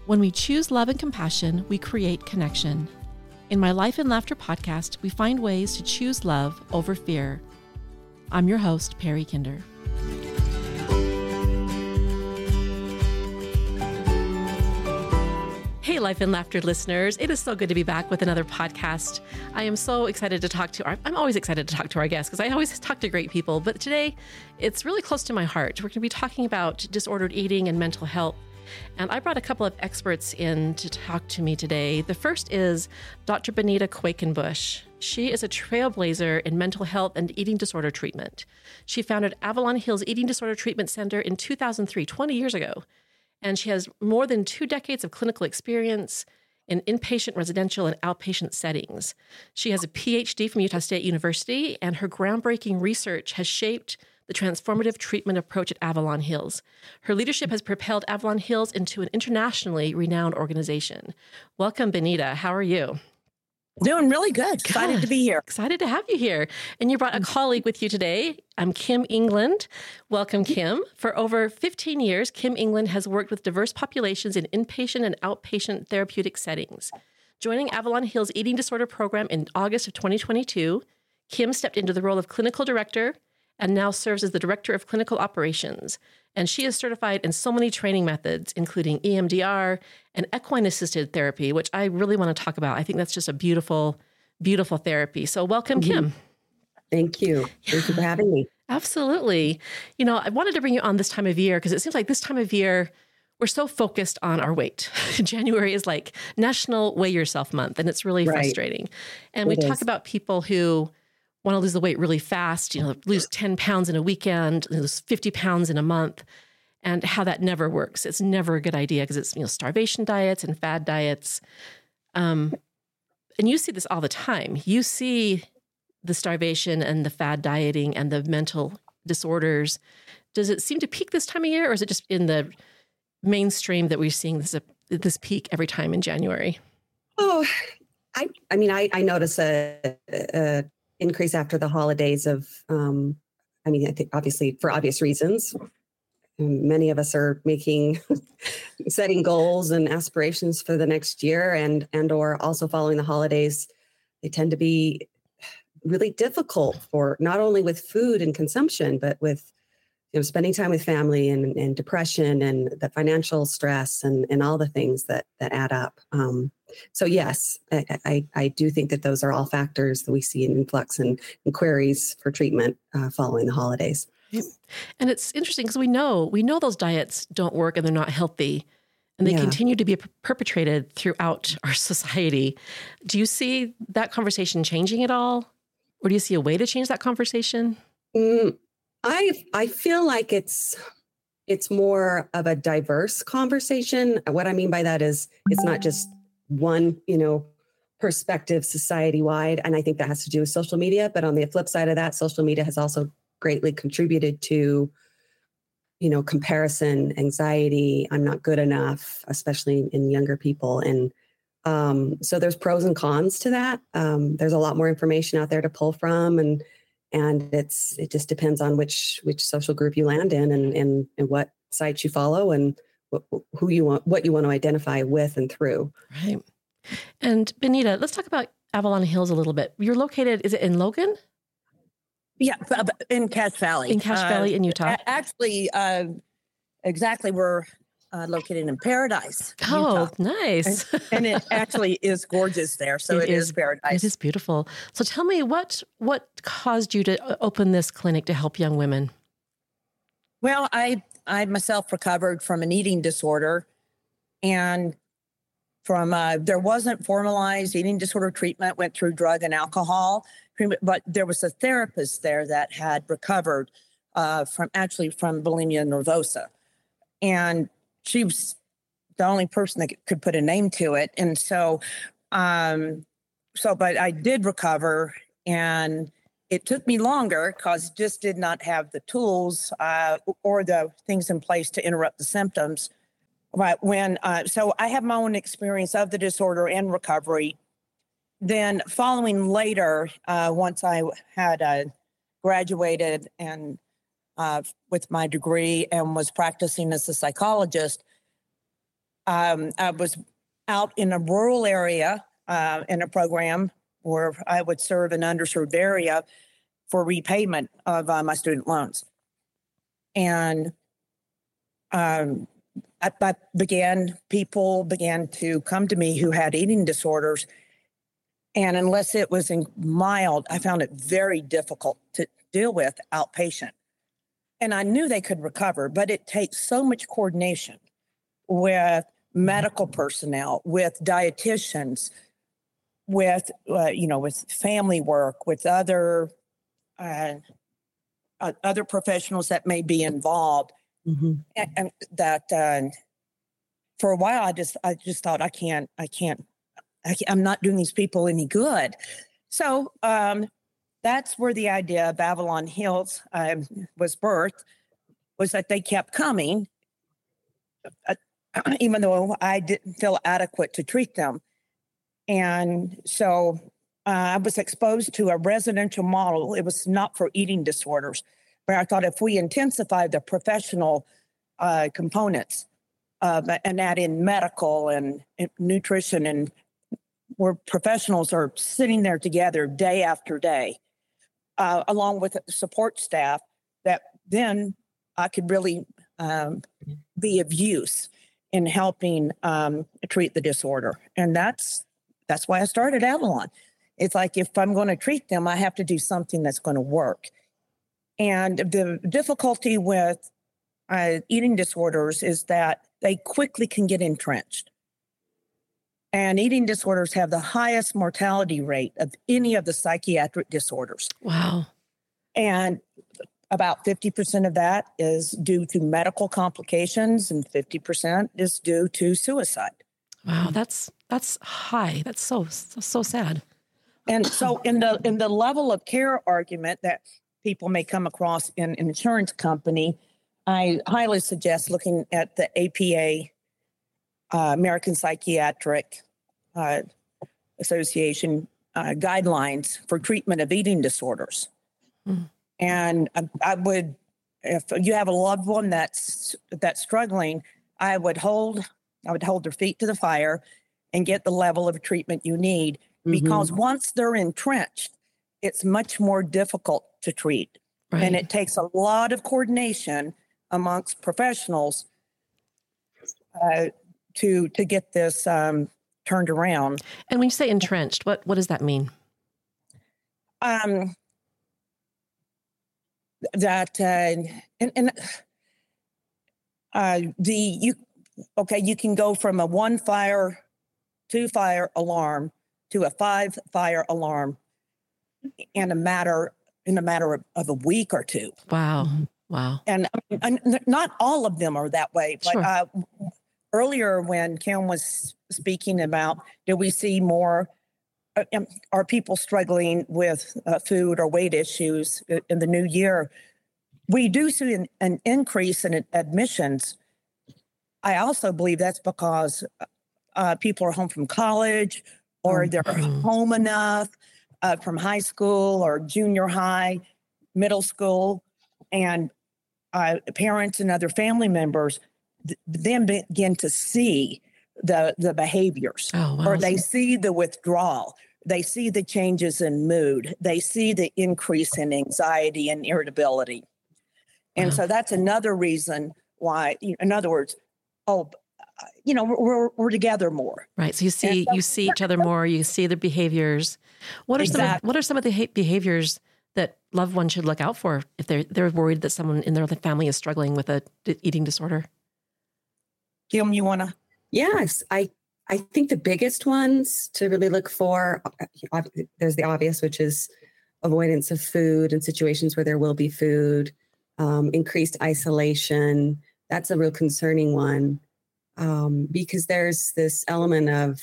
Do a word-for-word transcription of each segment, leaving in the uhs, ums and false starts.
When we choose love and compassion, we create connection. In my Life in Laughter podcast, we find ways to choose love over fear. I'm your host, Perry Kinder. Hey, Life in Laughter listeners. It is so good to be back with another podcast. I am so excited to talk to our, I'm always excited to talk to our guests because I always talk to great people. But today, it's really close to my heart. We're going to be talking about disordered eating and mental health. And I brought a couple of experts in to talk to me today. The first is Doctor Benita Quakenbush. She is a trailblazer in mental health and eating disorder treatment. She founded Avalon Hills Eating Disorder Treatment Center in two thousand three, twenty years ago. And she has more than two decades of clinical experience in inpatient, residential, and outpatient settings. She has a P H D from Utah State University, and her groundbreaking research has shaped the transformative treatment approach at Avalon Hills. Her leadership has propelled Avalon Hills into an internationally renowned organization. Welcome, Benita. How are you? Doing really good. Excited good. to be here. Excited to have you here. And you brought a colleague with you today. I'm Kim England. Welcome, Kim. For over fifteen years, Kim England has worked with diverse populations in inpatient and outpatient therapeutic settings. Joining Avalon Hills Eating Disorder Program in August of twenty twenty-two, Kim stepped into the role of clinical director and now serves as the Director of Clinical Operations. And she is certified in so many training methods, including E M D R and equine-assisted therapy, which I really want to talk about. I think that's just a beautiful, beautiful therapy. So welcome, mm-hmm. Kim. Thank you. Thank you for having me. Absolutely. You know, I wanted to bring you on this time of year because it seems like this time of year, we're so focused on our weight. January is like National Weigh Yourself Month, and it's really right. frustrating. And it we is. talk about people who want to lose the weight really fast, you know, lose ten pounds in a weekend, lose fifty pounds in a month, and how that never works. It's never a good idea because it's, you know, starvation diets and fad diets. Um, and you see this all the time. You see the starvation and the fad dieting and the mental disorders. Does it seem to peak this time of year, or is it just in the mainstream that we're seeing this, this peak every time in January? Oh, I, I mean, I, I notice a, a increase after the holidays of, um, I mean, I think obviously for obvious reasons, many of us are making, setting goals and aspirations for the next year, and, and or also following the holidays. They tend to be really difficult for not only with food and consumption, but with, you know, spending time with family and, and depression and the financial stress and, and all the things that, that add up. Um, so yes, I, I, I do think that those are all factors that we see in influx and, and queries for treatment uh, following the holidays. And it's interesting because we know, we know those diets don't work and they're not healthy, and they yeah. continue to be per- perpetrated throughout our society. Do you see that conversation changing at all? Or do you see a way to change that conversation? Mm. I I feel like it's it's more of a diverse conversation. What I mean by that is it's not just one, you know, perspective society-wide. And I think that has to do with social media. But on the flip side of that, social media has also greatly contributed to, you know, comparison, anxiety. I'm not good enough, especially in younger people. And um, so there's pros and cons to that. Um, there's a lot more information out there to pull from, and And it's it just depends on which which social group you land in, and and, and what sites you follow, and wh- who you want, what you want to identify with and through. Right. And Benita, let's talk about Avalon Hills a little bit. You're located, is it in Logan? Yeah, in Cache Valley. In Cache uh, Valley in Utah. Actually, uh, exactly, we're uh, located in Paradise. Oh, Utah. Nice. And, and it actually is gorgeous there. So it, it is, is paradise. It is beautiful. So tell me, what what caused you to open this clinic to help young women? Well, I, I myself recovered from an eating disorder, and from uh, there wasn't formalized eating disorder treatment, went through drug and alcohol treatment, but there was a therapist there that had recovered uh, from actually from bulimia nervosa. And she was the only person that could put a name to it. And so, um, so, but I did recover, and it took me longer because just did not have the tools uh, or the things in place to interrupt the symptoms. But when, uh, so I have my own experience of the disorder and recovery. Then following later, uh, once I had uh, graduated and uh, with my degree and was practicing as a psychologist, Um, I was out in a rural area uh, in a program where I would serve an underserved area for repayment of uh, my student loans. And um, I, I began, people began to come to me who had eating disorders. And unless it was in mild, I found it very difficult to deal with outpatient. And I knew they could recover, but it takes so much coordination with medical personnel, with dietitians, with, uh, you know, with family work, with other, uh, uh, other professionals that may be involved. Mm-hmm. And, and that uh, for a while, I just, I just thought I can't, I can't, I can't I'm not doing these people any good. So um, that's where the idea of Avalon Hills uh, was birthed, was that they kept coming, uh, even though I didn't feel adequate to treat them. And so uh, I was exposed to a residential model. It was not for eating disorders, but I thought if we intensify the professional uh, components uh, and add in medical and, and nutrition, and where professionals are sitting there together day after day, uh, along with support staff, that then I could really um, be of use in helping um, treat the disorder. And that's that's why I started Avalon. It's like, if I'm going to treat them, I have to do something that's going to work. And the difficulty with uh, eating disorders is that they quickly can get entrenched. And eating disorders have the highest mortality rate of any of the psychiatric disorders. Wow. And about fifty percent of that is due to medical complications, and fifty percent is due to suicide. Wow, that's that's high. That's so so, so sad. And so in the in the level of care argument that people may come across in an insurance company, I highly suggest looking at the A P A, uh, American Psychiatric uh, Association uh, guidelines for treatment of eating disorders. Mm. And I, I would, if you have a loved one that's that's struggling, I would hold, I would hold their feet to the fire and get the level of treatment you need. Because mm-hmm. once they're entrenched, it's much more difficult to treat. Right. And it takes a lot of coordination amongst professionals uh, to to get this um, turned around. And when you say entrenched, what, what does that mean? Um. That uh, and, and uh, the you okay, you can go from a one fire, two fire alarm to a five fire alarm in a matter in a matter of, of a week or two. Wow, wow! And, and not all of them are that way. But sure. uh, earlier, when Kim was speaking about, do we see more? Uh, are people struggling with uh, food or weight issues in the new year? We do see an, an increase in admissions. I also believe that's because uh, people are home from college, or they're home enough uh, from high school or junior high, middle school, and uh, parents and other family members th- then begin to see the the behaviors, oh, wow. or they see the withdrawal. They see the changes in mood. They see the increase in anxiety and irritability. And wow. so that's another reason why, in other words, oh, you know, we're we're together more. Right. So you see so, you see each other more. You see their behaviors. What are exactly. some of, what are some of the behaviors that loved ones should look out for if they're they're worried that someone in their family is struggling with a eating disorder? Kim, you want to? Yes, I. I think the biggest ones to really look for, there's the obvious, which is avoidance of food and situations where there will be food, um, increased isolation. That's a real concerning one um, because there's this element of,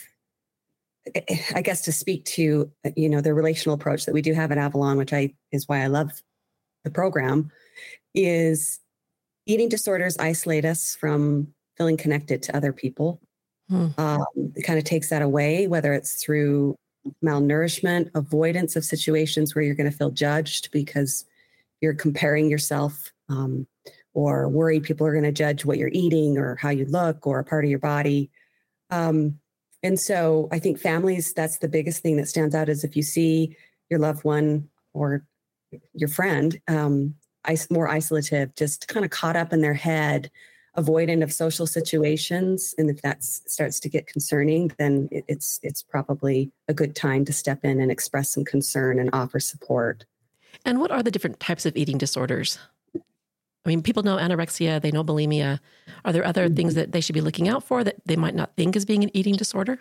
I guess, to speak to, you know, the relational approach that we do have at Avalon, which I is why I love the program, is eating disorders isolate us from feeling connected to other people. Hmm. Um, it kind of takes that away, whether it's through malnourishment, avoidance of situations where you're going to feel judged because you're comparing yourself um, or worried people are going to judge what you're eating or how you look or a part of your body. Um, and so I think families, that's the biggest thing that stands out, is if you see your loved one or your friend um, is more isolative, just kind of caught up in their head, avoidant of social situations. And if that starts to get concerning, then it, it's it's probably a good time to step in and express some concern and offer support. And what are the different types of eating disorders? I mean, people know anorexia, they know bulimia. Are there other mm-hmm. things that they should be looking out for that they might not think as being an eating disorder?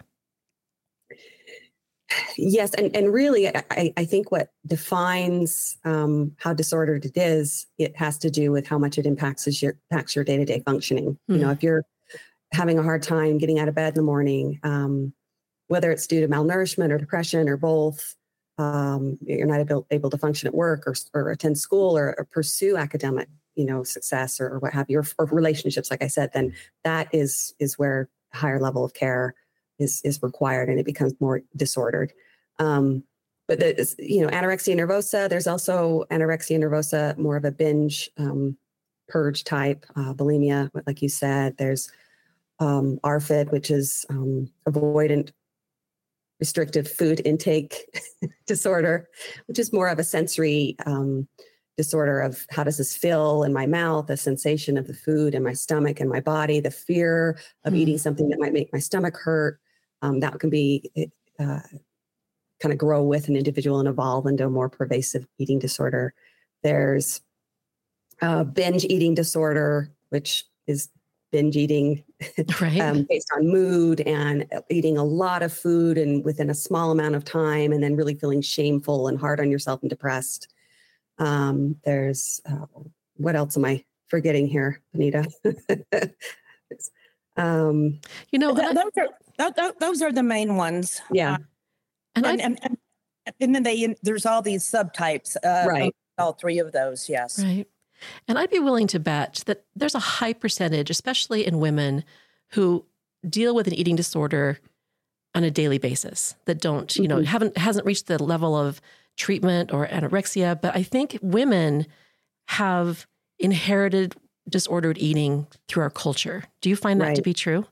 Yes. And, and really, I, I think what defines um, how disordered it is, it has to do with how much it impacts your, impacts your day-to-day functioning. Mm-hmm. You know, if you're having a hard time getting out of bed in the morning, um, whether it's due to malnourishment or depression or both, um, you're not able, able to function at work or, or attend school or, or pursue academic, you know, success or, or what have you, or, or relationships, like I said, then that is, is where a higher level of care is, is required, and it becomes more disordered. Um, but the, you know, anorexia nervosa, there's also anorexia nervosa, more of a binge, um, purge type, uh, bulimia, like you said. There's um, A R F I D, which is um, avoidant restrictive food intake disorder, which is more of a sensory um, disorder of how does this feel in my mouth, the sensation of the food in my stomach and my body, the fear of mm. eating something that might make my stomach hurt. Um, that can be uh, kind of grow with an individual and evolve into a more pervasive eating disorder. There's uh, binge eating disorder, which is binge eating right. um, based on mood and eating a lot of food and within a small amount of time, and then really feeling shameful and hard on yourself and depressed. Um, there's, uh, what else am I forgetting here, Benita? um, you know, th- those, are, th- those are the main ones. Yeah. Uh, and, and, and, and, and then they, there's all these subtypes. Uh, right. All three of those. Yes. Right. And I'd be willing to bet that there's a high percentage, especially in women, who deal with an eating disorder on a daily basis that don't, you know, mm-hmm. haven't, hasn't reached the level of treatment or anorexia. But I think women have inherited disordered eating through our culture. Do you find that right. to be true?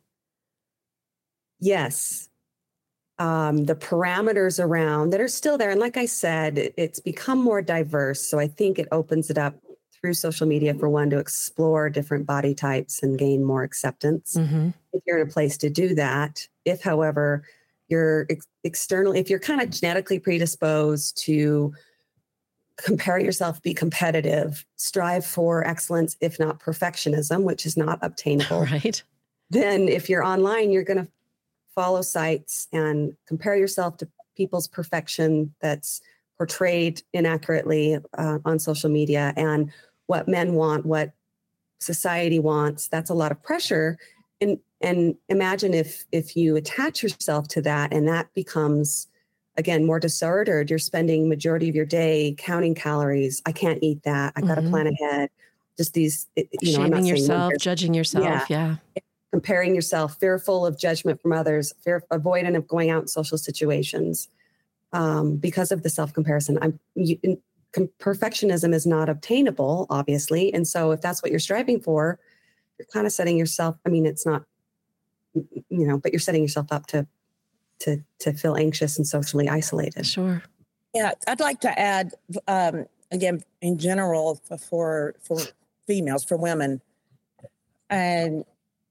Yes. Um, the parameters around that are still there. And like I said, it, it's become more diverse. So I think it opens it up through social media for one to explore different body types and gain more acceptance. Mm-hmm. If you're in a place to do that, if, however, you're ex- external, if you're kind of genetically predisposed to compare yourself, be competitive, strive for excellence, if not perfectionism, which is not obtainable. Right. Then if you're online, you're going to follow sites and compare yourself to people's perfection that's portrayed inaccurately uh, on social media, and what men want, what society wants. That's a lot of pressure. And and imagine if if you attach yourself to that, and that becomes, again, more disordered. You're spending majority of your day counting calories. I can't eat that. I got to mm-hmm. plan ahead. Just these, you know, shaming I'm not yourself, judging yourself. Yeah. yeah. Comparing yourself, fearful of judgment from others, fear, avoidant of going out in social situations um, because of the self-comparison. I'm you, com- perfectionism is not obtainable, obviously. And so if that's what you're striving for, you're kind of setting yourself, I mean, it's not, you know, but you're setting yourself up to, to, to feel anxious and socially isolated. Sure. Yeah. I'd like to add, um, again, in general for, for females, for women, and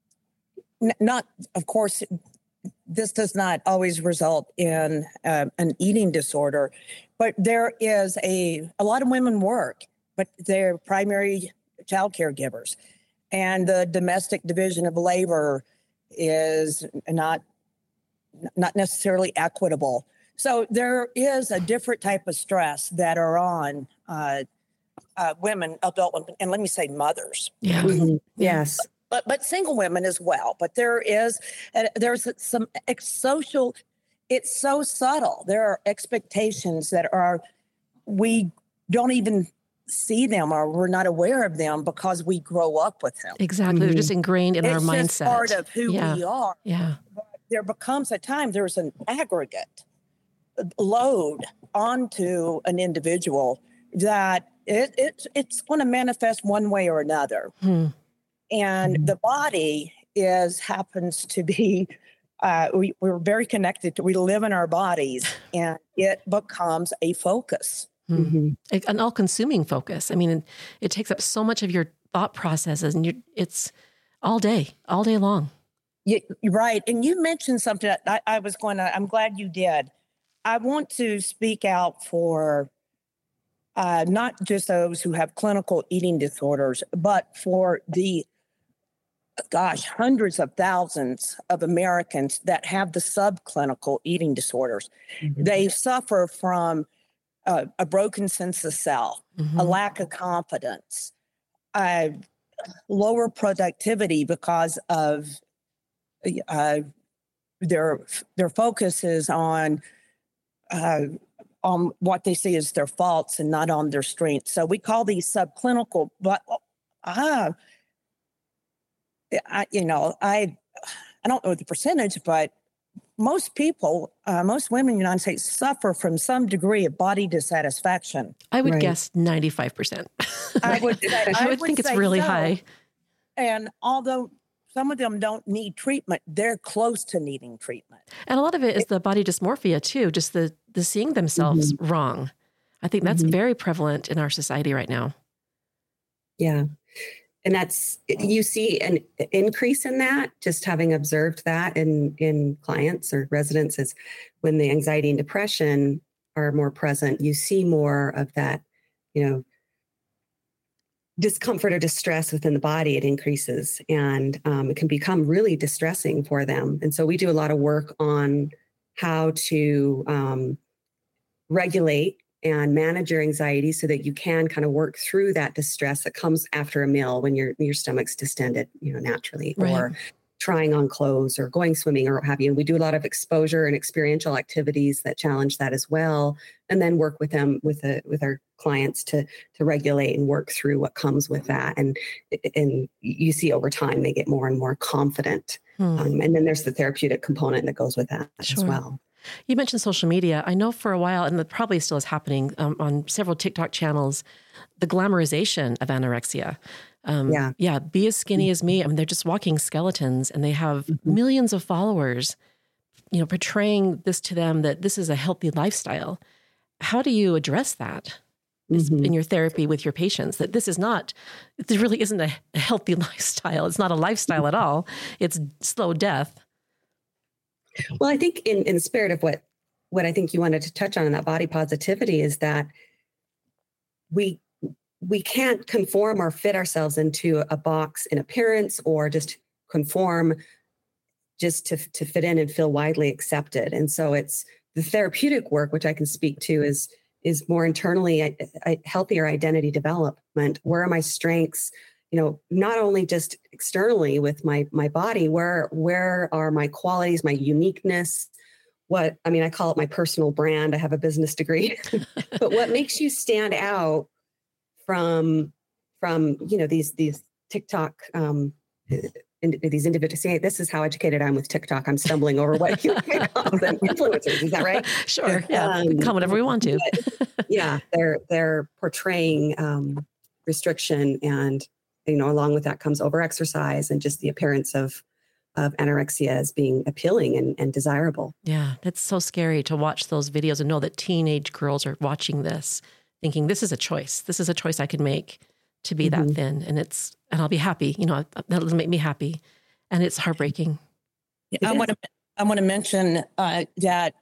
not, of course, this does not always result in uh, an eating disorder, but there is a, a lot of women work, but they're primary child caregivers. And the domestic division of labor is not, not necessarily equitable. So there is a different type of stress that are on uh, uh, women, adult women, and let me say mothers. Yeah. Mm-hmm. Yes. But but single women as well. But there is uh, there's some ex- social. It's so subtle. There are expectations that are we don't even see them, or we're not aware of them because we grow up with them. Exactly, mm-hmm. They're just ingrained in it's our mindset. It's part of who yeah. we are. Yeah. But there becomes a time there's an aggregate load onto an individual that it, it it's going to manifest one way or another. Hmm. And the body is happens to be, uh, we, we're very connected to, we live in our bodies, and it becomes a focus. Hmm. An all-consuming focus. I mean, it, it takes up so much of your thought processes, and you, it's all day, all day long. You, you're right. And you mentioned something that I, I was going to, I'm glad you did. I want to speak out for uh, not just those who have clinical eating disorders, but for the, gosh, hundreds of thousands of Americans that have the subclinical eating disorders. Mm-hmm. They suffer from uh, a broken sense of self, mm-hmm. a lack of confidence, uh, lower productivity because of uh, their their focus is on uh, on what they see as their faults and not on their strengths. So we call these subclinical, but ah. I, you know, I, I don't know the percentage, but most people, uh, most women in the United States suffer from some degree of body dissatisfaction. I would right. guess ninety-five percent. I would, I, I would, I would think it's really so. high. And although some of them don't need treatment, they're close to needing treatment. And a lot of it is the body dysmorphia too, just the, the seeing themselves mm-hmm. wrong. I think that's mm-hmm. very prevalent in our society right now. Yeah. And that's, you see an increase in that, just having observed that in, in clients or residents, is when the anxiety and depression are more present, you see more of that, you know, discomfort or distress within the body. It increases, and um, it can become really distressing for them. And so we do a lot of work on how to um, regulate and manage your anxiety so that you can kind of work through that distress that comes after a meal when your your stomach's distended, you know, naturally, right. or trying on clothes or going swimming or what have you. And we do a lot of exposure and experiential activities that challenge that as well, and then work with them with a, with our clients to to regulate and work through what comes with that. And and you see over time they get more and more confident. Hmm. Um, and then there's the therapeutic component that goes with that sure. as well. You mentioned social media. I know for a while, and it probably still is happening um, on several TikTok channels, the glamorization of anorexia. Um, yeah. Yeah. Be as skinny mm-hmm. as me. I mean, they're just walking skeletons, and they have mm-hmm. millions of followers, you know, portraying this to them that this is a healthy lifestyle. How do you address that mm-hmm. in your therapy with your patients? That this is not, this really isn't a healthy lifestyle. It's not a lifestyle at all. It's slow death. Well, I think in, in the spirit of what, what I think you wanted to touch on in that body positivity is that we we can't conform or fit ourselves into a box in appearance, or just conform just to, to fit in and feel widely accepted. And so it's the therapeutic work, which I can speak to, is is more internally a, a healthier identity development. Where are my strengths? You know, not only just externally with my my body, where where are my qualities, my uniqueness? What, I mean, I call it my personal brand. I have a business degree, but what makes you stand out from from you know these these TikTok um, in, these individuals? Say, this is how educated I am with TikTok. I'm stumbling over what you call them, influencers. Is that right? Sure. Yeah, um, we can call whatever we want to. yeah, they're they're portraying um, restriction, and you know, along with that comes overexercise and just the appearance of of anorexia as being appealing and, and desirable. Yeah, it's so scary to watch those videos and know that teenage girls are watching this, thinking this is a choice. This is a choice I can make to be mm-hmm. that thin, and it's and I'll be happy. You know, that'll make me happy, and it's heartbreaking. Yeah, I want to I want to mention uh, that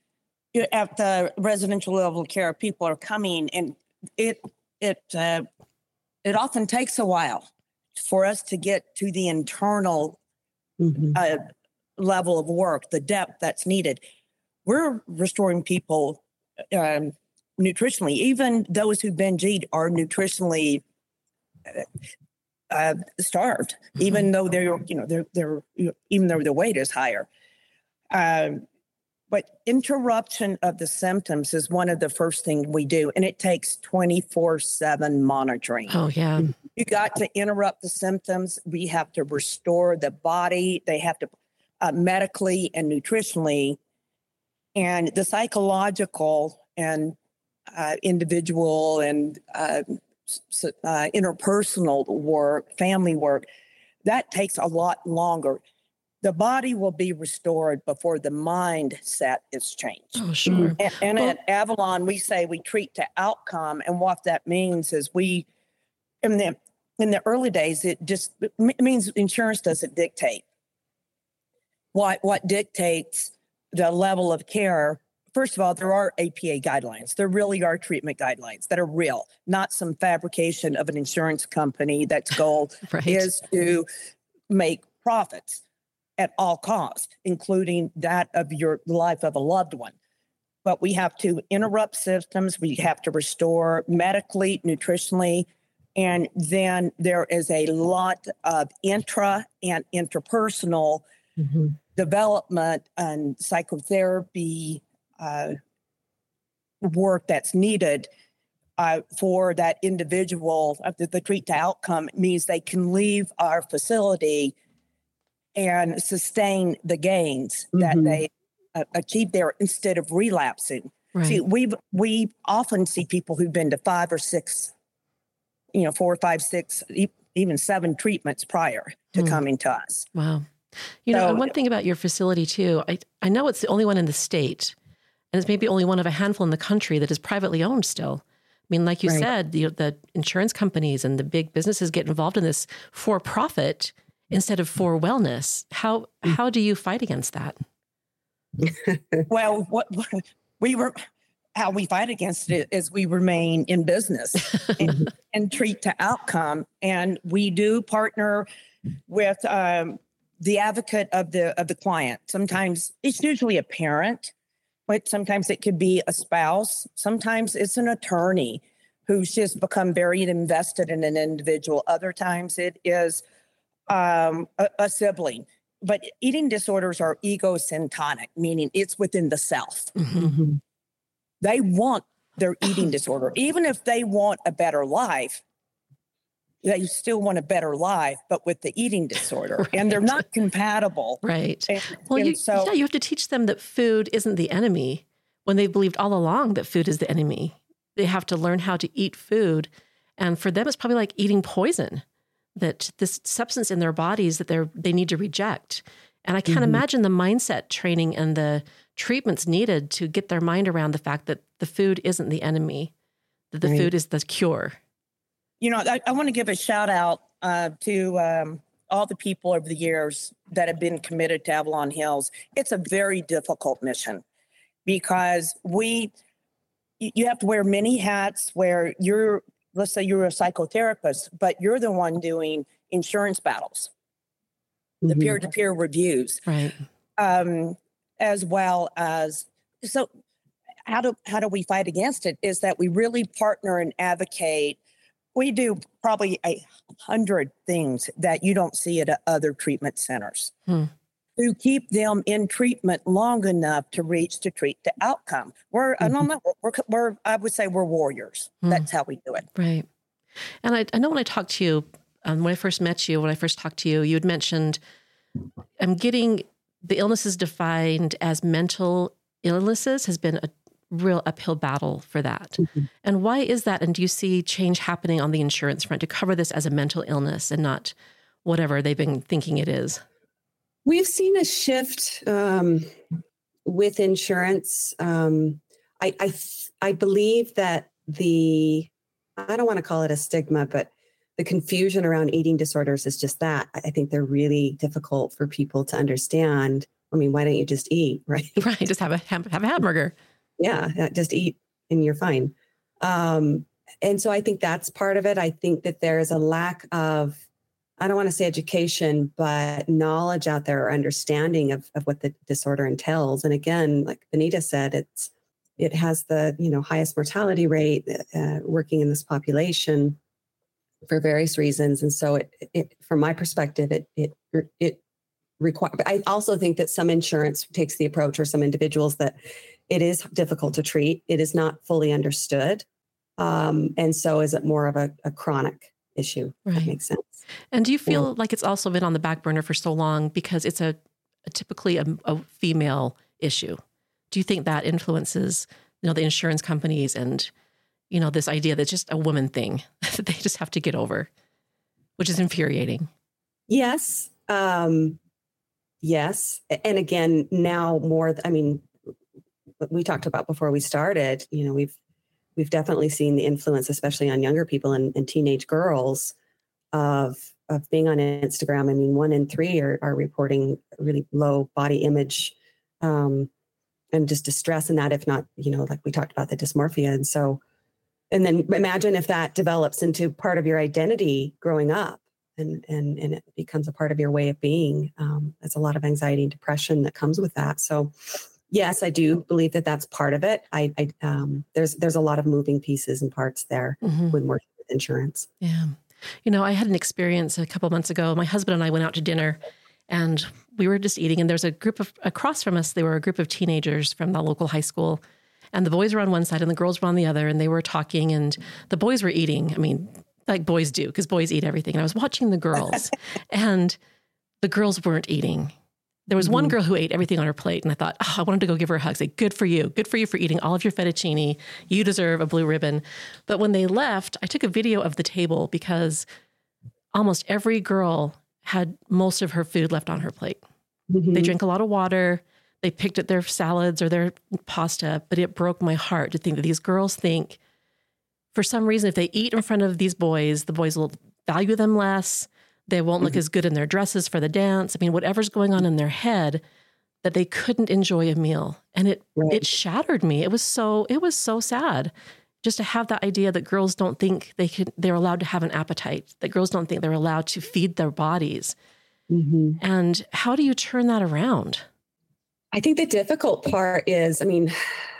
at the residential level of care, people are coming, and it it uh, it often takes a while for us to get to the internal mm-hmm. uh, level of work, the depth that's needed. We're restoring people um, nutritionally. Even those who binge eat are nutritionally uh, uh, starved, mm-hmm. even though they're, you know, they're, they're, even though their weight is higher. Um, but interruption of the symptoms is one of the first things we do, and it takes twenty-four seven monitoring. Oh, yeah. You got to interrupt the symptoms. We have to restore the body. They have to uh, medically and nutritionally, and the psychological and uh, individual and uh, uh, interpersonal work, family work, that takes a lot longer. The body will be restored before the mindset is changed. Oh, sure. And, and Well- at Avalon, we say we treat to outcome. And what that means is we, in the, in the early days, it just it means insurance doesn't dictate. What, what dictates the level of care? First of all, there are A P A guidelines. There really are treatment guidelines that are real, not some fabrication of an insurance company that's goal Right. is to make profits at all costs, including that of your life of a loved one. But we have to interrupt systems. We have to restore medically, nutritionally. And then there is a lot of intra and interpersonal Mm-hmm. development and psychotherapy uh, work that's needed uh, for that individual. Uh, the, the treat to outcome means they can leave our facility and sustain the gains that Mhm. they uh, achieve there instead of relapsing. Right. See, we we often see people who've been to five or six, you know, four, five, six, e- even seven treatments prior to Hmm. coming to us. Wow. You know, So- and one thing about your facility too, I, I know it's the only one in the state, and it's maybe only one of a handful in the country that is privately owned still. I mean, like you Right. said, the, the insurance companies and the big businesses get involved in this for profit instead of for wellness. How how do you fight against that? Well, what we were, how we fight against it is we remain in business and, and treat to outcome, and we do partner with um, the advocate of the of the client. Sometimes it's usually a parent, but sometimes it could be a spouse. Sometimes it's an attorney who's just become very invested in an individual. Other times it is um, a, a sibling. But eating disorders are egocentric, meaning it's within the self. Mm-hmm. They want their eating disorder. Even if they want a better life, they still want a better life, but with the eating disorder. Right. And they're not compatible. Right. And, Well, and you, so yeah, you have to teach them that food isn't the enemy when they've believed all along that food is the enemy. They have to learn how to eat food. And for them, it's probably like eating poison, that this substance in their bodies that they're, they need to reject. And I can't Mhm. imagine the mindset training and the treatments needed to get their mind around the fact that the food isn't the enemy, that the Right. food is the cure. you know, I, I want to give a shout out uh, to um, all the people over the years that have been committed to Avalon Hills. It's a very difficult mission because we, you you have to wear many hats where you're, let's say you're a psychotherapist, but you're the one doing insurance battles, the Mhm. peer-to-peer reviews, Right. um, as well as, so how do, how do we fight against it is that we really partner and advocate. We do probably a hundred things that you don't see at other treatment centers Hmm. to keep them in treatment long enough to reach to treat the outcome. We're, I don't know, we're, we're, I would say we're warriors. Hmm. That's how we do it. Right. And I, I know when I talked to you, um, when I first met you, when I first talked to you, you had mentioned I'm getting the illnesses defined as mental illnesses has been a real uphill battle for that. Mm-hmm. And why is that? And do you see change happening on the insurance front to cover this as a mental illness and not whatever they've been thinking it is? We've seen a shift um, with insurance. Um, I, I I believe that the, I don't want to call it a stigma, but the confusion around eating disorders is just that. I think they're really difficult for people to understand. I mean, why don't you just eat, right? Right. Just have a have a hamburger. Yeah, uh, just eat and you're fine. Um, and so I think that's part of it. I think that there is a lack of, I don't want to say education, but knowledge out there or understanding of, of what the disorder entails. And again, like Benita said, it's it has the you know highest mortality rate uh, working in this population for various reasons. And so it, it from my perspective, it it it require. I also think that some insurance takes the approach, or some individuals, that it is difficult to treat. It is not fully understood. Um, and so is it more of a, a chronic issue? If Right. that makes sense. And do you feel like it's also been on the back burner for so long because it's a, a typically a, a female issue? Do you think that influences, you know, the insurance companies and you know, this idea that's just a woman thing that they just have to get over, which is infuriating. Yes. Um, yes. And again, now more, I mean, what we talked about before we started, you know, we've, we've definitely seen the influence, especially on younger people and, and teenage girls of, of being on Instagram. I mean, one in three are, are reporting really low body image, um, and just distress in that, if not, you know, like we talked about the dysmorphia. And so, and then imagine if that develops into part of your identity growing up and, and, and it becomes a part of your way of being. Um, there's a lot of anxiety and depression that comes with that. So yes, I do believe that that's part of it. I, I um, there's, there's a lot of moving pieces and parts there mm-hmm. when working with insurance. Yeah. You know, I had an experience a couple months ago. My husband and I went out to dinner and we were just eating, and there's a group of across from us. They were a group of teenagers from the local high school, and the boys were on one side and the girls were on the other, and they were talking, and the boys were eating. I mean, like boys do, because boys eat everything. And I was watching the girls and the girls weren't eating. There was mm-hmm. one girl who ate everything on her plate, and I thought, oh, I wanted to go give her a hug. Say, good for you. Good for you for eating all of your fettuccine. You deserve a blue ribbon. But when they left, I took a video of the table because almost every girl had most of her food left on her plate. Mm-hmm. They drank a lot of water. They picked at their salads or their pasta, but it broke my heart to think that these girls think, for some reason, if they eat in front of these boys, the boys will value them less. They won't look mm-hmm. as good in their dresses for the dance. I mean, whatever's going on in their head, that they couldn't enjoy a meal. And it right. it shattered me. It was so it was so sad just to have that idea that girls don't think they can they're allowed to have an appetite, that girls don't think they're allowed to feed their bodies. Mm-hmm. And how do you turn that around? I think the difficult part is, I mean,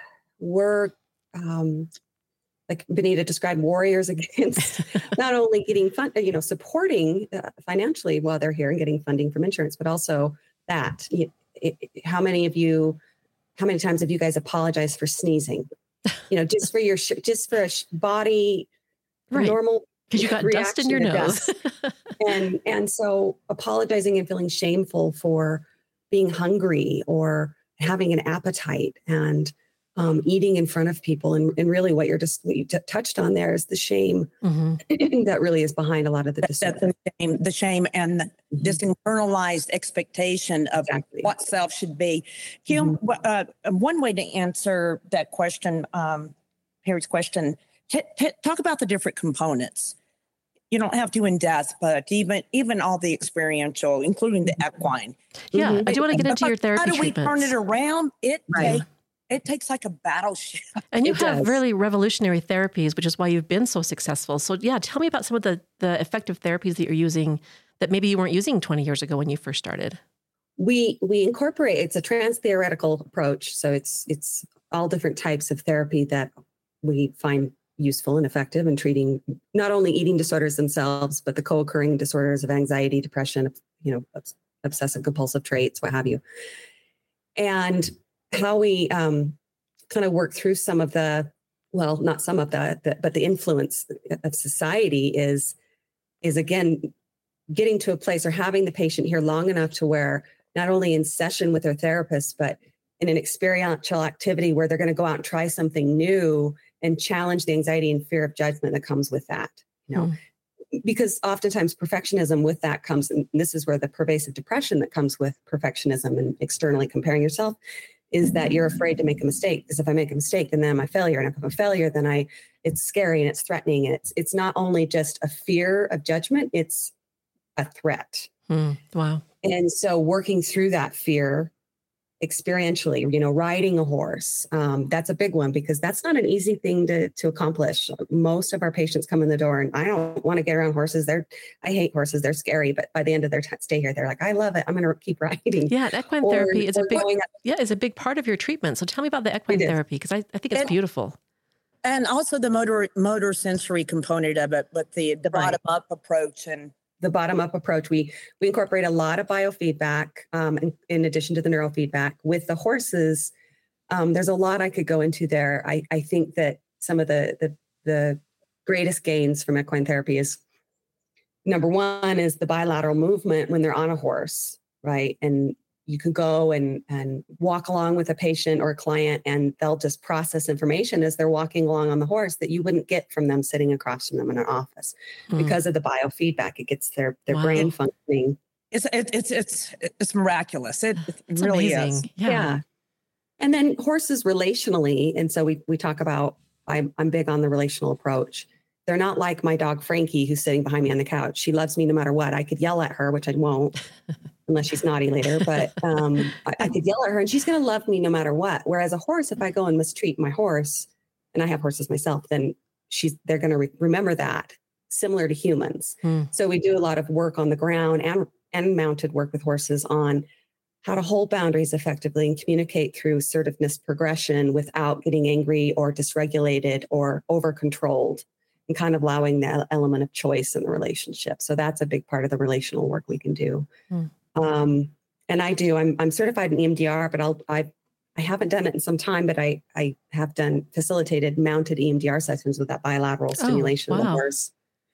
we're, um, like Benita described, warriors against not only getting fun, you know, supporting uh, financially while they're here and getting funding from insurance, but also that. It, it, how many of you, how many times have you guys apologized for sneezing? You know, just for your, sh- just for a sh- body, right. normal. Because you got dust in your nose. and and so apologizing and feeling shameful for being hungry or having an appetite and um, eating in front of people. And, and really what you're just what you t- touched on there is the shame mm-hmm. that really is behind a lot of the disorder. That's the shame, the shame and mm-hmm. this internalized expectation of exactly. what self should be. Kim, mm-hmm. uh, one way to answer that question, um, Harry's question, T- t- talk about the different components. You don't have to in depth, but even even all the experiential, including the equine. Yeah, mm-hmm. I do want to get into your therapy How do we treatments. turn it around? It right. takes it takes like a battleship. And you it have does. really revolutionary therapies, which is why you've been so successful. So yeah, tell me about some of the the effective therapies that you're using that maybe you weren't using twenty years ago when you first started. We we incorporate. It's a trans-theoretical approach, so it's it's all different types of therapy that we find useful and effective in treating not only eating disorders themselves, but the co-occurring disorders of anxiety, depression, you know, obsessive compulsive traits, what have you. And how we um, kind of work through some of the, well, not some of the, the, but the influence of society is, is again, getting to a place or having the patient here long enough to where not only in session with their therapist, but in an experiential activity where they're going to go out and try something new and challenge the anxiety and fear of judgment that comes with that, you know, mm. because oftentimes perfectionism with that comes, and this is where the pervasive depression that comes with perfectionism and externally comparing yourself is that you're afraid to make a mistake. Because if I make a mistake, then I'm a failure. And if I'm a failure, then I, it's scary and it's threatening. And it's, it's not only just a fear of judgment, it's a threat. Mm. Wow. And so working through that fear experientially, you know, riding a horse, um, that's a big one because that's not an easy thing to to accomplish. Most of our patients come in the door and I don't want to get around horses. They're, I hate horses. They're scary. But by the end of their t- stay here, they're like, I love it. I'm going to keep riding. Yeah. Equine or, therapy is a big, yeah, is a big part of your treatment. So tell me about the equine therapy because I, I think it's and, beautiful. And also the motor motor sensory component of it, but the, the bottom up approach and the bottom-up approach, we we incorporate a lot of biofeedback um, in, in addition to the neurofeedback. With the horses, um, there's a lot I could go into there. I, I think that some of the, the the greatest gains from equine therapy is, number one, is the bilateral movement when they're on a horse, right? And you can go and, and walk along with a patient or a client, and they'll just process information as they're walking along on the horse that you wouldn't get from them sitting across from them in an office mm. because of the biofeedback. It gets their, their wow. brain functioning. It's, it, it's, it's, it's miraculous. It, it it's really amazing. is. Yeah. yeah. And then horses relationally. And so we, we talk about, I'm, I'm big on the relational approach. They're not like my dog, Frankie, who's sitting behind me on the couch. She loves me no matter what. I could yell at her, which I won't unless she's naughty later. But um, I, I could yell at her and she's going to love me no matter what. Whereas a horse, if I go and mistreat my horse, and I have horses myself, then she's they're going to re- remember that, similar to humans. Hmm. So we do a lot of work on the ground and, and mounted work with horses on how to hold boundaries effectively and communicate through assertiveness progression without getting angry or dysregulated or over-controlled, and kind of allowing the element of choice in the relationship. So that's a big part of the relational work we can do. Mm. Um, and I do, I'm, I'm certified in E M D R, but I'll, I, I haven't done it in some time, but I, I have done facilitated mounted E M D R sessions with that bilateral stimulation oh, wow. of the horse.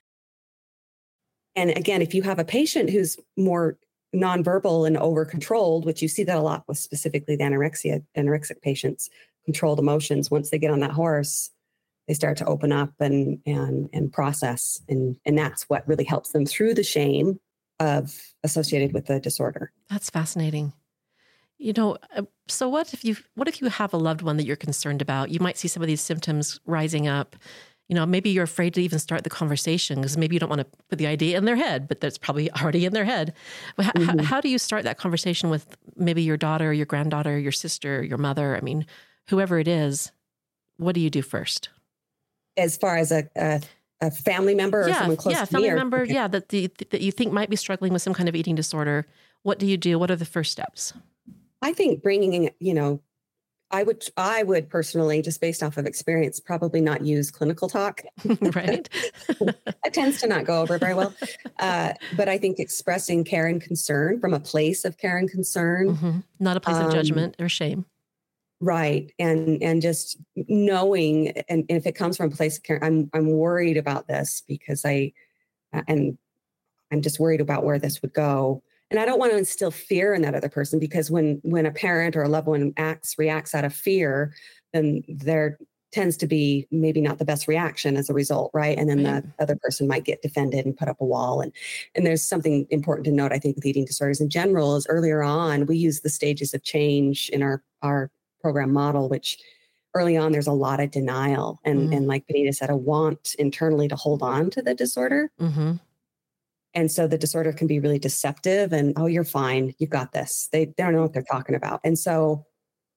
And again, if you have a patient who's more nonverbal and over-controlled, which you see that a lot with specifically the anorexia, anorexic patients, controlled emotions, once they get on that horse, they start to open up and and and process. And, and that's what really helps them through the shame of associated with the disorder. That's fascinating. You know, so what if you what if you have a loved one that you're concerned about? You might see some of these symptoms rising up. You know, maybe you're afraid to even start the conversation because maybe you don't want to put the idea in their head, but that's probably already in their head. But h- mm-hmm. how do you start that conversation with maybe your daughter, your granddaughter, your sister, your mother? I mean, whoever it is, what do you do first? As far as a, a, a family member or yeah, someone close yeah, to family me? Or, member, okay. yeah, that, the, that you think might be struggling with some kind of eating disorder. What do you do? What are the first steps? I think bringing, you know, I would, I would personally, just based off of experience, probably not use clinical talk. Right. It tends to not go over very well. Uh, but I think expressing care and concern from a place of care and concern. Mm-hmm. Not a place um, of judgment or shame. Right. And, and just knowing, and, and if it comes from a place of care, I'm, I'm worried about this because I, and I'm just worried about where this would go. And I don't want to instill fear in that other person, because when, when a parent or a loved one acts, reacts out of fear, then there tends to be maybe not the best reaction as a result. Right. And then right. the other person might get defended and put up a wall. And, and there's something important to note, I think, with eating disorders in general is earlier on, we use the stages of change in our, our program model, which early on, there's a lot of denial. And, mm. and like Benita said, a want internally to hold on to the disorder. Mm-hmm. And so the disorder can be really deceptive and, oh, you're fine. You've got this. They, they don't know what they're talking about. And so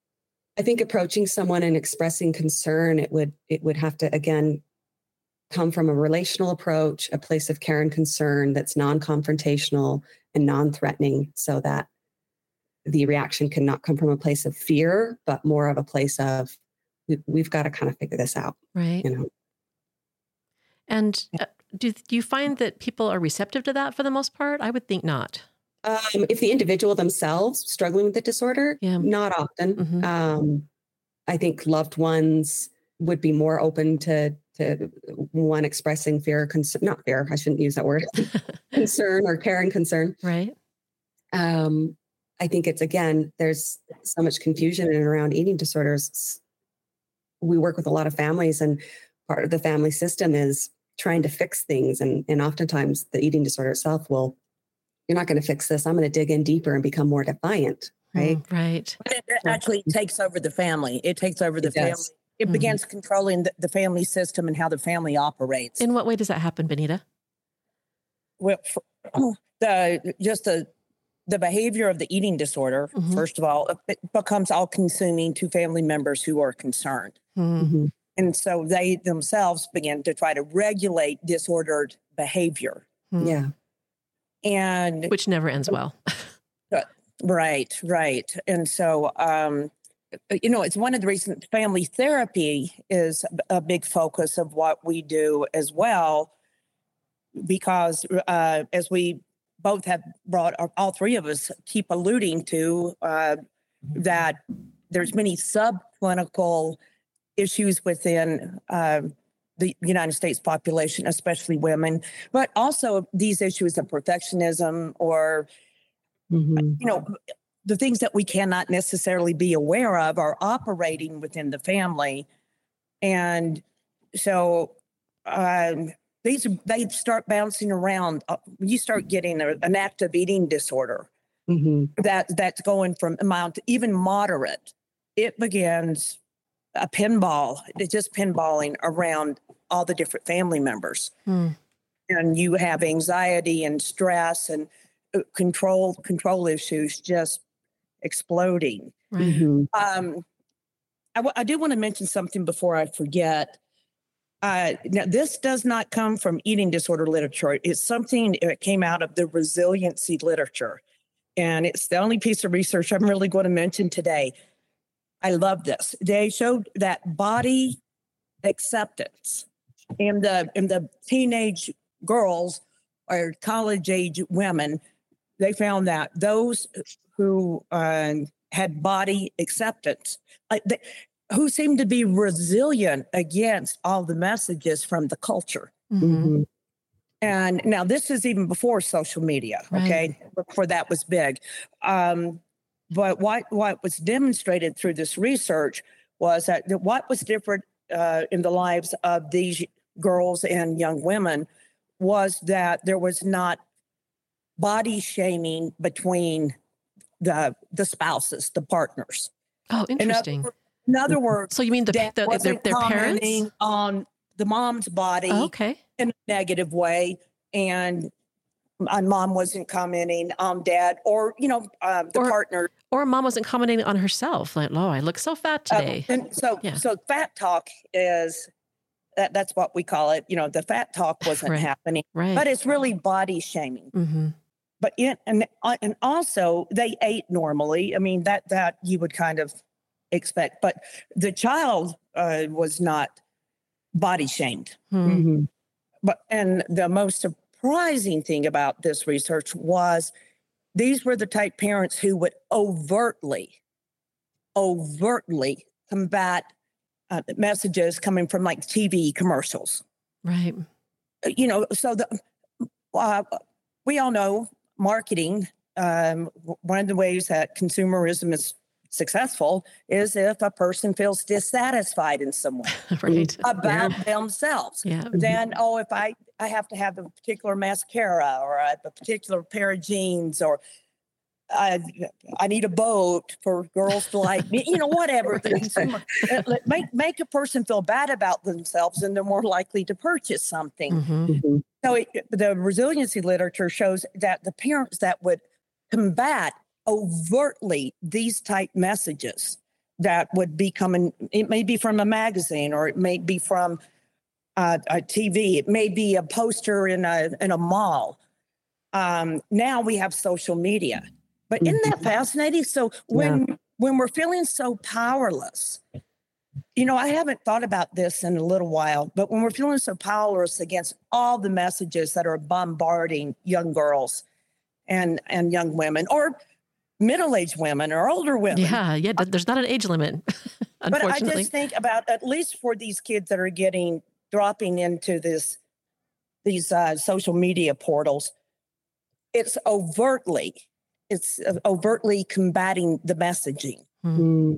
I think approaching someone and expressing concern, it would, it would have to, again, come from a relational approach, a place of care and concern that's non-confrontational and non-threatening, so that the reaction cannot come from a place of fear, but more of a place of, we, we've got to kind of figure this out. Right. You know? And uh, do, do you find that people are receptive to that for the most part? I would think not. Um, if the individual themselves struggling with the disorder, yeah. not often. Mm-hmm. Um, I think loved ones would be more open to, to one expressing fear, concern, not fear, I shouldn't use that word, concern or care and concern. Right. Um, I think it's, again, there's so much confusion in and around eating disorders. We work with a lot of families, and part of the family system is trying to fix things. And, and oftentimes the eating disorder itself will, you're not going to fix this. I'm going to dig in deeper and become more defiant. Right. Mm, right. But it actually takes over the family. It takes over the it family. Does. It mm. begins controlling the, the family system and how the family operates. In what way does that happen, Benita? Well, for, the just the the behavior of the eating disorder, mm-hmm. first of all, it becomes all consuming to family members who are concerned. Mm-hmm. And so they themselves begin to try to regulate disordered behavior. Yeah. And which never ends well. Right, right. And so, um, you know, it's one of the reasons family therapy is a big focus of what we do as well, because uh, as we both have brought, all three of us keep alluding to, uh, that there's many subclinical issues within uh, the United States population, especially women, but also these issues of perfectionism or, mm-hmm. you know, the things that we cannot necessarily be aware of are operating within the family. And so um, these they start bouncing around. You start getting a, an active eating disorder mm-hmm. that that's going from mild to even moderate. It begins a pinball, it's just pinballing around all the different family members. Mm. And you have anxiety and stress and control control issues just exploding. Right. Mm-hmm. Um, I, w- I do want to mention something before I forget. Uh, now, this does not come from eating disorder literature. It's something that came out of the resiliency literature. And it's the only piece of research I'm really going to mention today. I love this. They showed that body acceptance in the in the teenage girls or college age women, they found that those who uh, had body acceptance, uh, they, who seemed to be resilient against all the messages from the culture. Mm-hmm. And now this is even before social media, okay? Right. Before that was big. Um, but what, what was demonstrated through this research was that, that what was different uh, in the lives of these girls and young women was that there was not body shaming between the the spouses, the partners. Oh, interesting. In other, in other words, so you mean the, the their, their parents on the mom's body oh, okay. in a negative way, and my mom wasn't commenting on dad, or you know, uh, the or, partner, or mom wasn't commenting on herself. Like, oh, I look so fat today. Uh, and so, yeah. so fat talk is. That, that's what we call it. You know, the fat talk wasn't right. happening, right. but it's really body shaming. Mm-hmm. But in, and and also they ate normally. I mean, that that you would kind of expect, but the child uh, was not body shamed. Mm-hmm. But and the most surprising thing about this research was these were the type parents who would overtly, overtly combat Uh, messages coming from like T V commercials. Right. You know, so the, uh, we all know marketing, um, one of the ways that consumerism is successful is if a person feels dissatisfied in some way right. about yeah. themselves. Yeah. Then, oh, if I, I have to have a particular mascara or a, a particular pair of jeans or I, I need a boat for girls to like me, you know, whatever. The consumer, make, make a person feel bad about themselves and they're more likely to purchase something. Mm-hmm. Mm-hmm. So it, the resiliency literature shows that the parents that would combat overtly these type messages that would be coming, it may be from a magazine or it may be from uh, a T V. It may be a poster in a, in a mall. Um, now we have social media. But isn't that fascinating? So when yeah. when we're feeling so powerless, you know, I haven't thought about this in a little while, but when we're feeling so powerless against all the messages that are bombarding young girls and, and young women or middle-aged women or older women. Yeah, yeah, there's not an age limit, unfortunately. But I just think about, at least for these kids that are getting, dropping into this, these uh, social media portals, it's overtly It's overtly combating the messaging. Mm-hmm.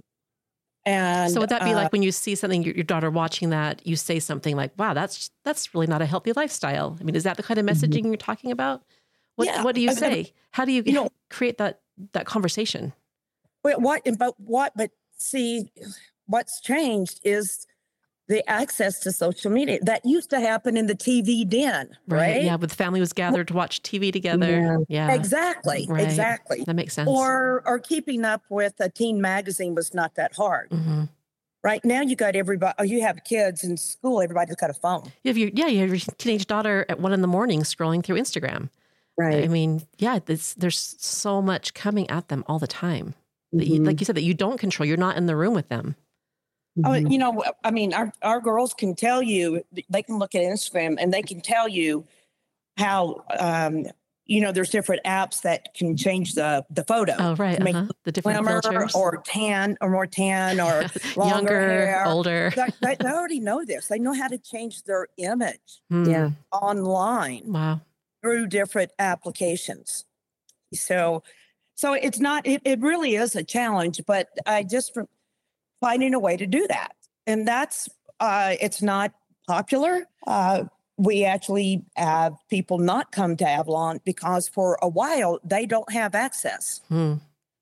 And so would that be uh, like when you see something, your, your daughter watching that, you say something like, wow, that's that's really not a healthy lifestyle. I mean, is that the kind of messaging mm-hmm. you're talking about? What yeah. what do you say? I mean, How do you, you know, create that that conversation? But what, but what, but see, what's changed is the access to social media. That used to happen in the T V den, right? right? Yeah, with the family was gathered to watch T V together. Yeah, yeah. exactly, right. exactly. That makes sense. Or or keeping up with a teen magazine was not that hard. Mm-hmm. Right now, you got everybody. Oh, you have kids in school. Everybody's got a phone. You have your yeah, you have your teenage daughter at one in the morning scrolling through Instagram. Right. I mean, yeah, this, there's so much coming at them all the time. That you, mm-hmm. like you said, that you don't control. You're not in the room with them. Oh, you know, I mean, our, our girls can tell you, they can look at Instagram and they can tell you how, um, you know, there's different apps that can change the, the photo. Oh, right. Uh-huh. The different filters. Or tan or more tan or longer younger, hair. older. they, they, they already know this. They know how to change their image mm. yeah. online wow. through different applications. So, So it's not, it, it really is a challenge, but I just finding a way to do that. And that's, uh, it's not popular. Uh, we actually have people not come to Avalon because for a while they don't have access hmm.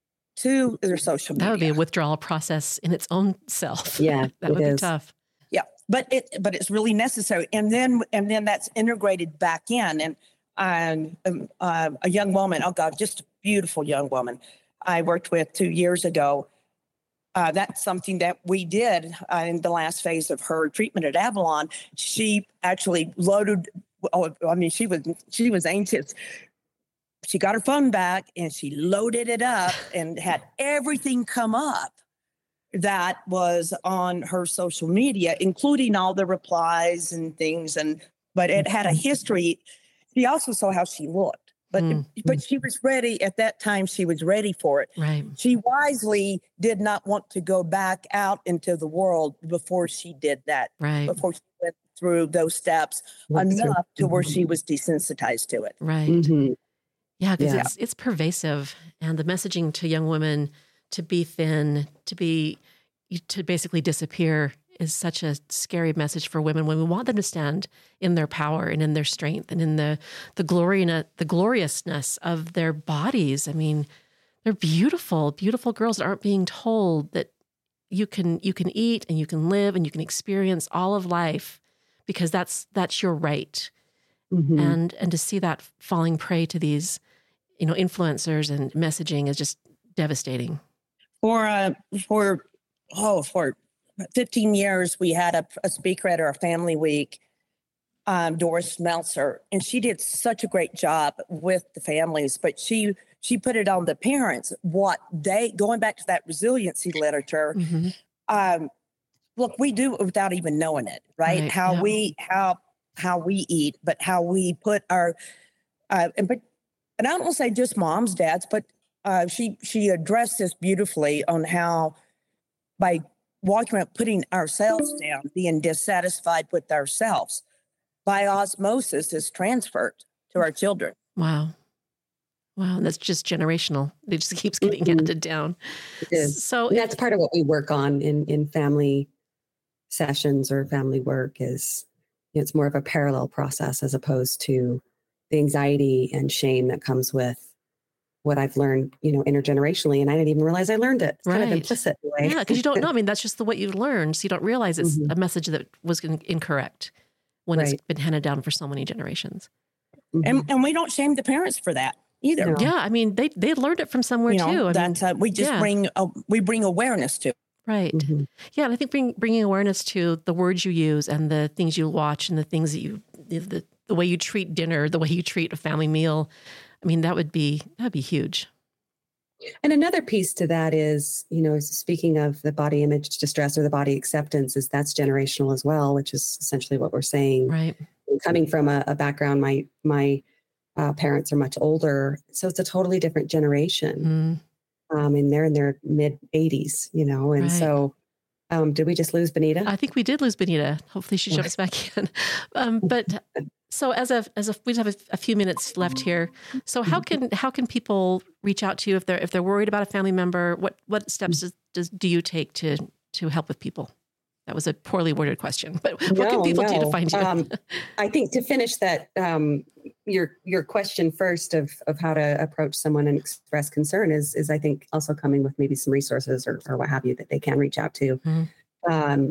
to their social media. That would be a withdrawal process in its own self. Yeah, that would is. be tough. Yeah, but it, but it's really necessary. And then, and then that's integrated back in. And And um, uh, a young woman, oh God, just a beautiful young woman I worked with two years ago. Uh, that's something that we did uh, in the last phase of her treatment at Avalon. She actually loaded, oh, I mean, she was she was anxious. She got her phone back and she loaded it up and had everything come up that was on her social media, including all the replies and things. And but it had a history. She also saw how she looked, but mm. but she was ready at that time. She was ready for it. Right. She wisely did not want to go back out into the world before she did that. Right. Before she went through those steps That's enough true. to mm-hmm. where she was desensitized to it. Right. Mm-hmm. Yeah, because yeah. it's it's pervasive, and the messaging to young women to be thin, to be to basically disappear, is such a scary message for women when we want them to stand in their power and in their strength and in the the glory and the gloriousness of their bodies. I mean, they're beautiful, beautiful girls that aren't being told that you can you can eat and you can live and you can experience all of life because that's that's your right. Mm-hmm. And and to see that falling prey to these, you know, influencers and messaging is just devastating. For uh, for oh for. fifteen years, we had a, a speaker at our family week, um, Doris Meltzer, and she did such a great job with the families, but she she put it on the parents, what they, going back to that resiliency literature, mm-hmm. um, look, we do it without even knowing it, right? right how yeah. we, how, how we eat, but how we put our, uh, and, but, and I don't want to say just moms, dads, but uh, she, she addressed this beautifully on how by walking around putting ourselves down, being dissatisfied with ourselves, by osmosis is transferred to our children. Wow. Wow. And that's just generational. It just keeps getting mm-hmm. handed down. It is. So and that's part of what we work on in, in family sessions or family work is, you know, it's more of a parallel process as opposed to the anxiety and shame that comes with what I've learned, you know, intergenerationally, and I didn't even realize I learned it. It's right. kind of implicit in a way. Yeah, because you don't know. I mean, that's just the what you learned, so you don't realize it's mm-hmm. a message that was incorrect when right. it's been handed down for so many generations. Mm-hmm. And and we don't shame the parents for that either. No. Yeah, I mean, they they learned it from somewhere you know, too. I that's mean, uh, we just yeah. bring uh, we bring awareness to. Right. Mm-hmm. Yeah, and I think bring, bringing awareness to the words you use and the things you watch and the things that you the the, the way you treat dinner, the way you treat a family meal. I mean, that would be that'd be huge. And another piece to that is, you know, speaking of the body image distress or the body acceptance, is that's generational as well, which is essentially what we're saying. Right. Coming from a, a background, my my uh, parents are much older, so it's a totally different generation. Mm. Um, and they're in their mid eighties, you know, and right. so. Um, did we just lose Benita? I think we did lose Benita. Hopefully she jumps back in. Um, but so as a as a we just have a, a few minutes left here. So how can how can people reach out to you if they're if they're worried about a family member? What what steps does, does do you take to to help with people? That was a poorly worded question, but what no, can people no. do to find you? Um, I think to finish that, um, your your question first of of how to approach someone and express concern is is I think also coming with maybe some resources or or what have you that they can reach out to. Mm-hmm. Um,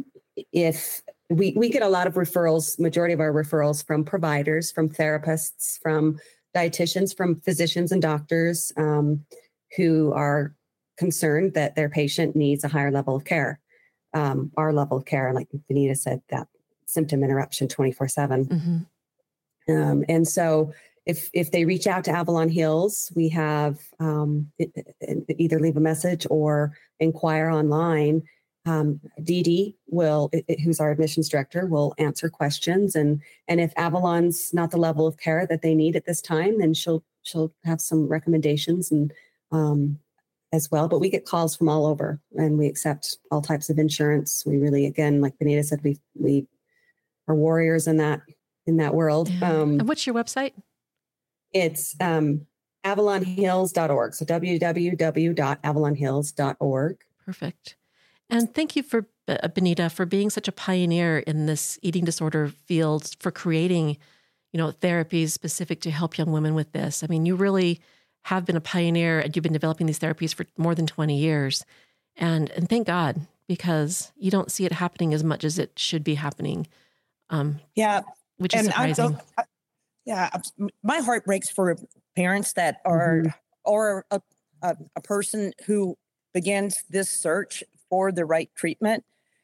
if we we get a lot of referrals, majority of our referrals from providers, from therapists, from dietitians, from physicians and doctors um, who are concerned that their patient needs a higher level of care. Um, our level of care, like Benita said, that symptom interruption twenty-four seven. Mm-hmm. Um, and so if if they reach out to Avalon Hills, we have um, it, it, either leave a message or inquire online. Um, Dee Dee will, it, who's our admissions director, will answer questions. And and if Avalon's not the level of care that they need at this time, then she'll she'll have some recommendations and um, as well. But we get calls from all over, and we accept all types of insurance. We really, again, like Benita said, we we are warriors in that in that world. Yeah. Um, and what's your website? It's um, avalon hills dot org. So w w w dot avalon hills dot org. Perfect. And thank you for, uh, Benita, for being such a pioneer in this eating disorder field, for creating, you know, therapies specific to help young women with this. I mean, you really have been a pioneer, and you've been developing these therapies for more than twenty years. And and thank God, because you don't see it happening as much as it should be happening. Um, yeah. Which is and surprising. I, I, yeah. My heart breaks for parents that are, mm-hmm. or a, a, a person who begins this search for the right treatment.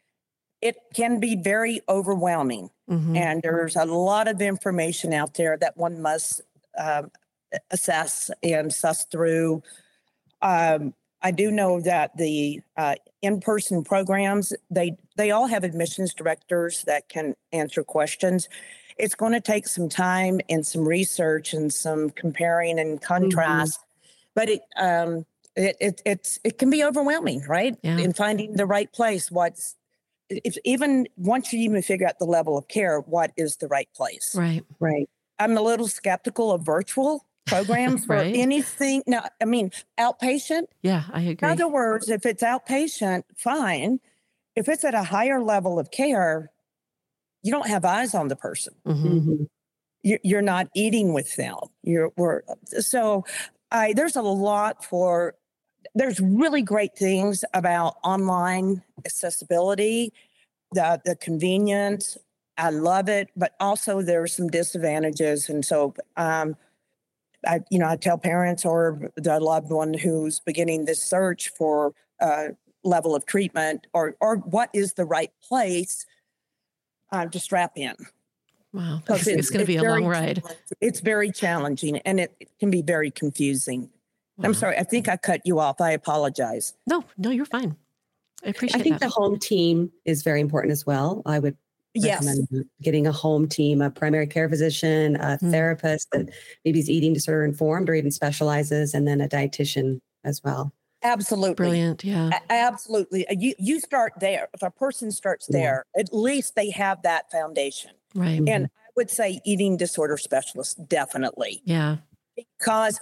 It can be very overwhelming. Mm-hmm. And there's a lot of information out there that one must uh, assess and suss through. Um, I do know that the uh, in-person programs, they they all have admissions directors that can answer questions. It's going to take some time and some research and some comparing and contrast, mm-hmm. but it um, it it it's it can be overwhelming, right? Yeah. In finding the right place. What's if even once you even figure out the level of care, what is the right place? Right, right. I'm a little skeptical of virtual programs for right. anything. Now, I mean, outpatient. Yeah, I agree. In other words, if it's outpatient, fine. If it's at a higher level of care, you don't have eyes on the person. Mm-hmm. You, you're not eating with them. You're we're, so I, there's a lot for. There's really great things about online accessibility, the the convenience. I love it, but also there are some disadvantages, and so. Um, I, you know, I tell parents or the loved one who's beginning this search for a level of treatment or or what is the right place uh, to strap in. Wow, it's, it's going to be a long ride. It's very challenging, and it, it can be very confusing. Wow. I'm sorry, I think I cut you off. I apologize. No, no, you're fine. I appreciate I think that. the home team is very important as well. I would Yes. Getting a home team, a primary care physician, a mm-hmm. therapist that maybe is eating disorder informed or even specializes, and then a dietitian as well. Absolutely. Brilliant. Yeah. A- absolutely. You you start there. If a person starts there, yeah. at least they have that foundation. Right. And I would say eating disorder specialist, definitely. Yeah. Because,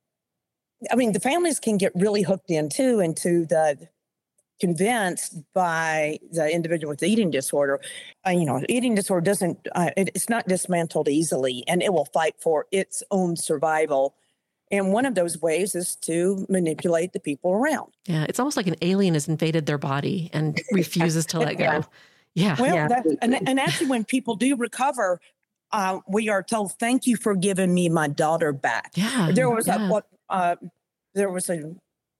I mean, the families can get really hooked into, into the convinced by the individual with the eating disorder, uh, you know, eating disorder doesn't, uh, it, it's not dismantled easily, and it will fight for its own survival. And one of those ways is to manipulate the people around. Yeah. It's almost like an alien has invaded their body and refuses to let go. Yeah. Yeah. Well, yeah. That, and, and actually when people do recover, uh, we are told, thank you for giving me my daughter back. Yeah. There was yeah. a, what, uh, there was a,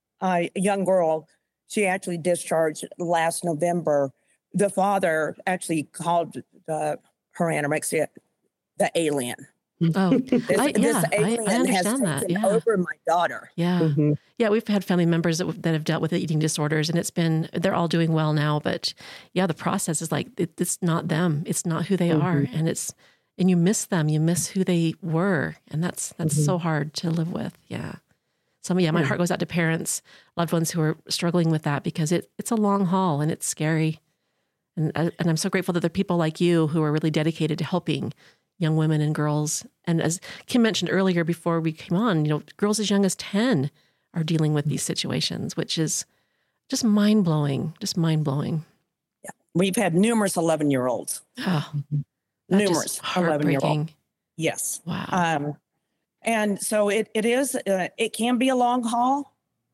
a young girl. She actually discharged last November. The father actually called the, her anorexia the alien. Oh, this, I, this yeah, alien I, I understand has taken that. Yeah. over my daughter. Yeah. Mm-hmm. Yeah. We've had family members that, that have dealt with eating disorders, and it's been, they're all doing well now. But yeah, the process is like, it, it's not them. It's not who they mm-hmm. are. And it's, and you miss them. You miss who they were. And that's, that's mm-hmm. so hard to live with. Yeah. So yeah, my heart goes out to parents, loved ones who are struggling with that, because it it's a long haul and it's scary. And and I'm so grateful that there are people like you who are really dedicated to helping young women and girls. And as Kim mentioned earlier before we came on, you know, girls as young as ten are dealing with these situations, which is just mind blowing, just mind blowing. Yeah, we've had numerous eleven-year-olds. Oh, numerous eleven-year-olds. Yes. Wow. Um, And so it it is, uh, it can be a long haul,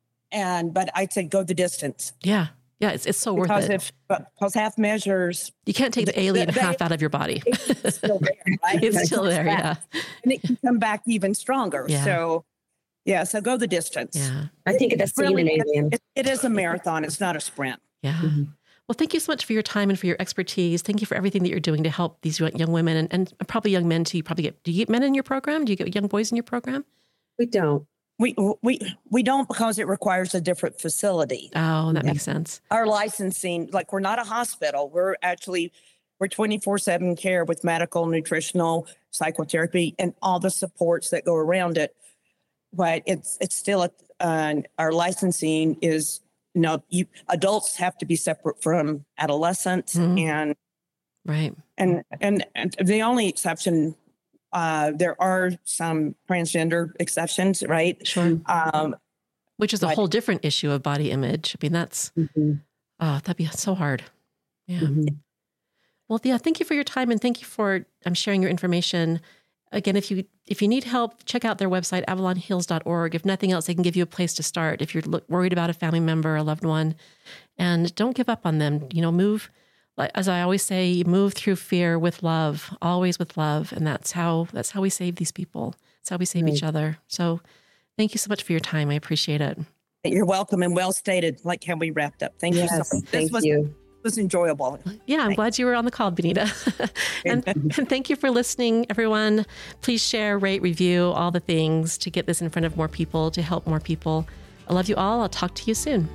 and but I'd say go the distance. Yeah. Yeah. It's it's so because worth it. If, because half measures. You can't take the, the alien the, half out of your body. It's still there, right? It's still there, yeah. And it can come back even stronger. Yeah. So, yeah, so go the distance. Yeah. I think it's really, an alien. It, it is a marathon. It's not a sprint. Yeah. Mm-hmm. Well, thank you so much for your time and for your expertise. Thank you for everything that you're doing to help these young women and, and probably young men too. You probably get, do you get men in your program? Do you get young boys in your program? We don't. We we we don't, because it requires a different facility. Oh, that yeah. makes sense. Our licensing, like, we're not a hospital. We're actually, we're twenty-four seven care with medical, nutritional, psychotherapy, and all the supports that go around it. But it's it's still, a, uh, our licensing is, no, you adults have to be separate from adolescents, mm-hmm. and right. And, and and the only exception Uh, there are some transgender exceptions, right? Sure. Um, Which is a but- whole different issue of body image. I mean, that's, Mhm. oh, that'd be so hard. Yeah. Mhm. Well, yeah, thank you for your time and thank you for um, sharing your information. Again, if you if you need help, check out their website, avalon hills dot org. If nothing else, they can give you a place to start if you're look, worried about a family member or a loved one. And don't give up on them. You know, move, like, as I always say, move through fear with love, always with love. And that's how that's how we save these people. That's how we save Right. each other. So thank you so much for your time. I appreciate it. You're welcome and well stated, like how we wrapped up. Thank you so Yes, much. This thank was, you. was enjoyable. Yeah, I'm Thanks. glad you were on the call, Benita. and, and thank you for listening, everyone. Please share, rate, review, all the things to get this in front of more people, to help more people. I love you all. I'll talk to you soon.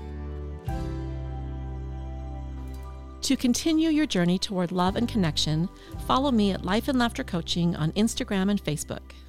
To continue your journey toward love and connection, follow me at Life and Laughter Coaching on Instagram and Facebook.